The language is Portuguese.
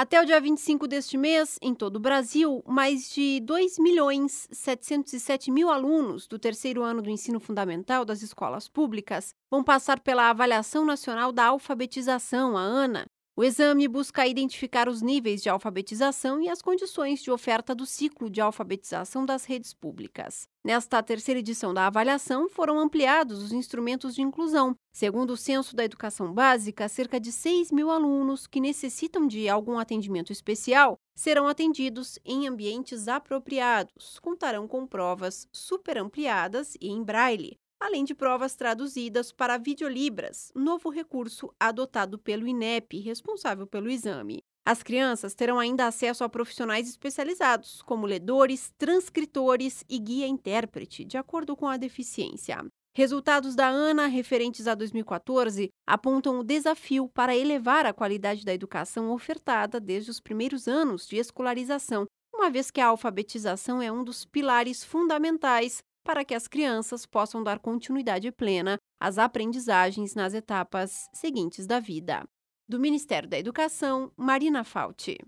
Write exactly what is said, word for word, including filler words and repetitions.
Até o dia vinte e cinco deste mês, em todo o Brasil, mais de dois milhões setecentos e sete mil alunos do terceiro ano do ensino fundamental das escolas públicas vão passar pela Avaliação Nacional da Alfabetização, a ANA. O exame busca identificar os níveis de alfabetização e as condições de oferta do ciclo de alfabetização das redes públicas. Nesta terceira edição da avaliação, foram ampliados os instrumentos de inclusão. Segundo o Censo da Educação Básica, cerca de seis mil alunos que necessitam de algum atendimento especial serão atendidos em ambientes apropriados. Contarão com provas superampliadas e em braille, além de provas traduzidas para videolibras, novo recurso adotado pelo INEP, responsável pelo exame. As crianças terão ainda acesso a profissionais especializados, como ledores, transcritores e guia-intérprete, de acordo com a deficiência. Resultados da ANA referentes a dois mil e quatorze apontam o desafio para elevar a qualidade da educação ofertada desde os primeiros anos de escolarização, uma vez que a alfabetização é um dos pilares fundamentais para que as crianças possam dar continuidade plena às aprendizagens nas etapas seguintes da vida. Do Ministério da Educação, Marina Fauci.